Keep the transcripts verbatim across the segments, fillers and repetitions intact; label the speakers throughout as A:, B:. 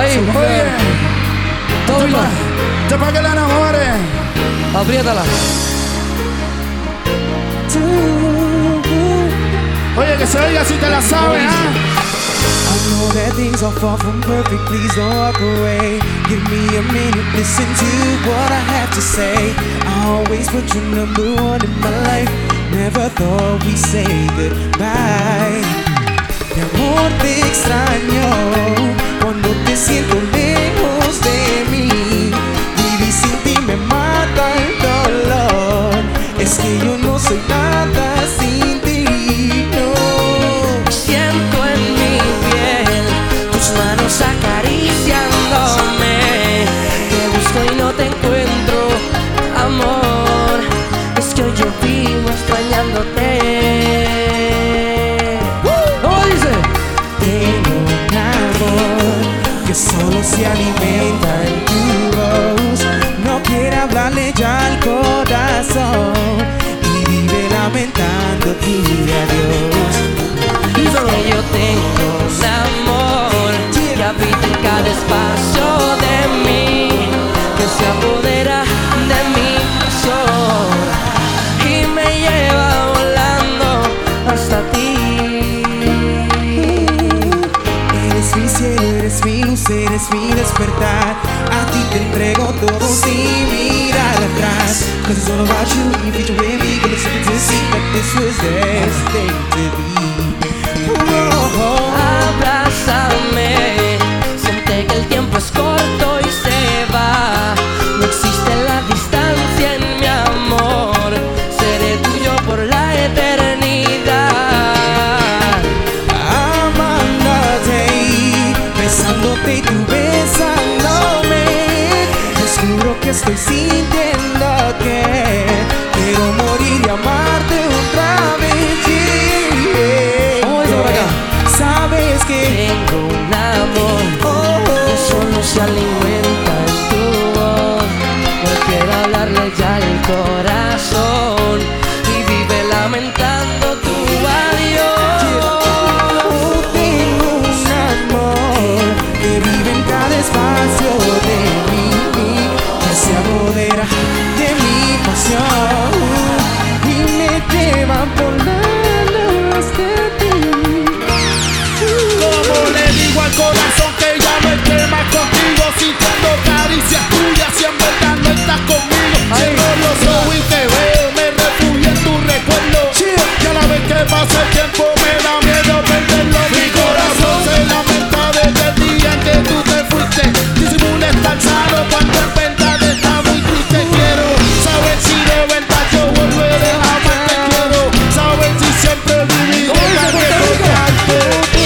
A: ahí.
B: Oye,
A: Tómala.
B: yo pa' que la enamore.
A: Apriétala.
B: Oye, que se oiga si te la sabes, ¿ah?
C: I know that things are far from perfect, please don't walk away. Give me a minute, listen to what I have to say. I always put you number one in my life. Never thought we'd say goodbye. Mi amor, te extraño cuando te siento lejos de mí. Vivir sin ti me mata el dolor. Es que yo no soy nada sin ti.
D: Acariciándome, te busco y no te encuentro, amor. Es que hoy yo vivo extrañándote.
A: ¿Cómo dice?
C: Tengo un amor que solo se alimenta en tu voz. No quiere hablarle ya al corazón y vive lamentando tu adiós.
D: Es que yo tengo un amor que habita en cada espacio de mí, que se apodera de mi pasión y me lleva volando hasta ti.
C: Eres mi cielo, eres mi luz, eres mi despertar. A ti te entrego todo sin mirar atrás. Cause it's all about you, you feature with me. Gonna see to see that this was destined to be.
D: Abrázame, siente que el tiempo es corto y se va. No existe la distancia en mi amor, seré tuyo por la eternidad.
C: Amándote, besándote y tú besándome. Descubro que estoy sintiendo que quiero morir y amarte otra vez. Sabes que
D: tengo un amor
C: oh,
D: que solo se alimenta en tu voz. No quiero hablarle ya al corazón y vive lamentando tu adiós.
C: oh, tengo un amor que vive en cada espacio de mí, que se apodera de mi pasión y me lleva por la luz de ti.
B: Al corazón que ya no esté más contigo, sintiendo caricias tuyas y en verdad no estás conmigo. Cierro los ojos y te veo, me refugio en tu recuerdo. Y a la vez que pasa el tiempo me da miedo perderlo. Mi corazón se lamenta desde el día en que tú te fuiste. Disimula estar sano cuando en verdad está muy triste. Quiero saber si de verdad yo volveré a amarte. Quiero saber si siempre viví dejar de tocarte.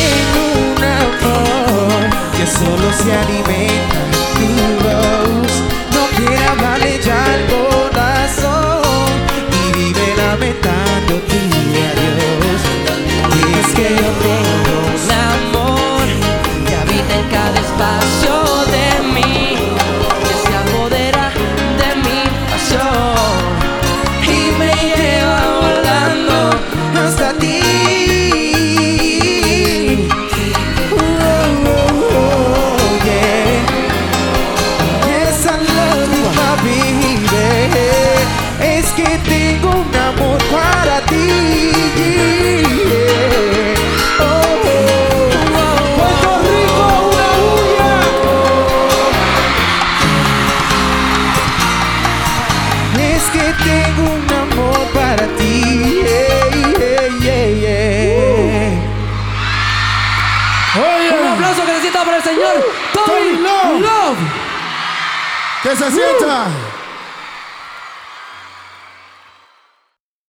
C: Que solo se alimenta en tu voz. No quiere hablarle ya al corazón y vive lamentando tu adiós. Y es que yo tengo
D: Un amor que habita en cada espacio de mí, que se apodera de mi pasión y me lleva volando
C: hasta ti. Es que tengo un amor para ti. Oh, oh, oh. Puerto Rico, una bulla. Es que tengo un amor para ti. Yeah, yeah, yeah, yeah.
B: Oye,
A: Un aplauso que necesita para el señor Tommy
B: Tommy Love.
A: Love.
B: que se sienta.